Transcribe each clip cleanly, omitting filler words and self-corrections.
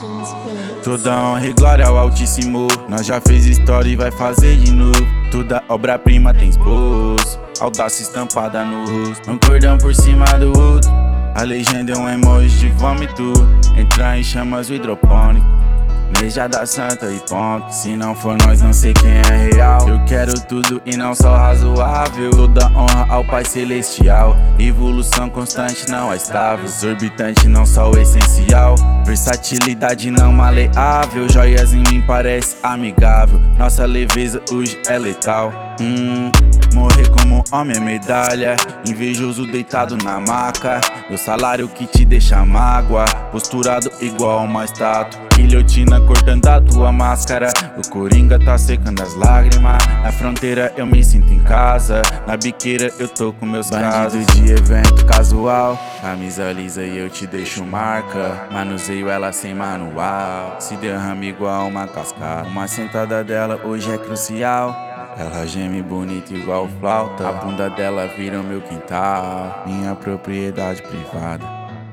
Toda honra e glória ao Altíssimo. Nós já fez história e vai fazer de novo. Toda obra-prima tem esboço, audácia estampada no rosto. Um cordão por cima do outro, a legenda é um emoji de vômito. Entrar em chamas o hidropônico, Mejada santa e ponto. Se não for nós, não sei quem é real. Eu quero tudo e não só razoável. Toda honra ao Pai Celestial. Evolução constante, não é estável. Exorbitante, não só o essencial. Versatilidade não maleável. Joias em mim parece amigável. Nossa leveza hoje é letal. Morrer como homem é medalha. Invejoso deitado na maca. Meu salário que te deixa mágoa. Posturado igual a uma estátua. Guilhotina cortando a tua máscara. O coringa tá secando as lágrimas. Na fronteira eu me sinto em casa. Na biqueira eu tô com meus casos. De evento casual, camisa lisa e eu te deixo marca. Manuseio ela sem manual. Se derrama igual uma cascata. Uma sentada dela hoje é crucial. Ela geme bonita igual flauta. A bunda dela vira o meu quintal. Minha propriedade privada.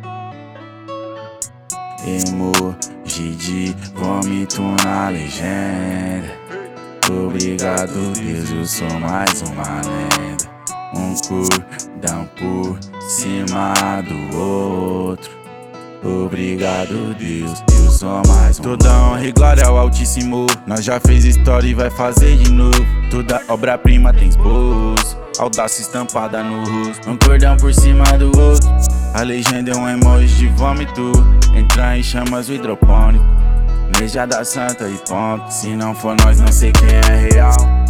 Emoji de vômito na legenda. Obrigado Deus, eu sou mais uma lenda. Um cordão por cima do outro. Obrigado Deus, eu sou mais um. Toda honra e glória ao Altíssimo. Nós já fez história e vai fazer de novo. Toda obra-prima tem esboço, audácia estampada no rosto. Um cordão por cima do outro, a legenda é um emoji de vômito. Entrar em chamas o hidropônico, Mejada santa e ponto. Se não for nós, não sei quem é real.